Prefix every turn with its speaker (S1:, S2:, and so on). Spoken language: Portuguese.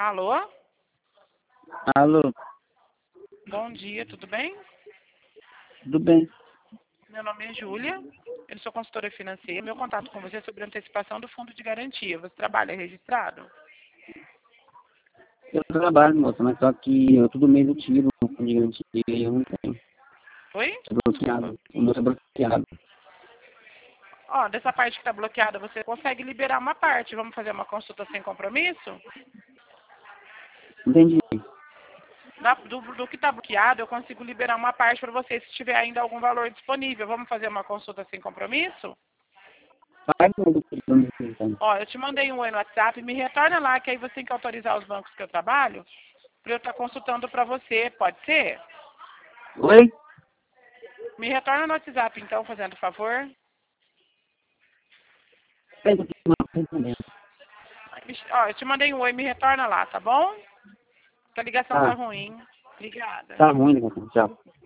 S1: Alô?
S2: Alô,
S1: Bom dia, tudo bem?
S2: tudo bem?
S1: Meu nome é Júlia, eu sou consultora financeira. Meu contato com você é sobre a antecipação do fundo de garantia. Você trabalha registrado?
S2: Eu trabalho, moça, mas só que eu todo mês eu tiro um fundo de garantia e eu não tenho.
S1: Oi?
S2: É bloqueado. O meu é bloqueado.
S1: Ó, dessa parte que está bloqueada, você consegue liberar uma parte. Vamos fazer uma consulta sem compromisso?
S2: Entendi.
S1: Do que está bloqueado, eu consigo liberar uma parte para você, se tiver ainda algum valor disponível. Vamos fazer uma consulta sem compromisso?
S2: Faz um plano então.
S1: Ó, eu te mandei um oi no WhatsApp, me retorna lá, que aí você tem que autorizar os bancos que eu trabalho, para eu estar consultando para você, pode ser?
S2: Oi?
S1: Me retorna no WhatsApp, então, fazendo favor.
S2: Pega aqui uma coisa.
S1: Ó, eu te mandei um oi, me retorna lá, tá bom? Que a ligação tá
S2: Tá,
S1: ruim. Obrigada.
S2: tá ruim, moça. Tchau.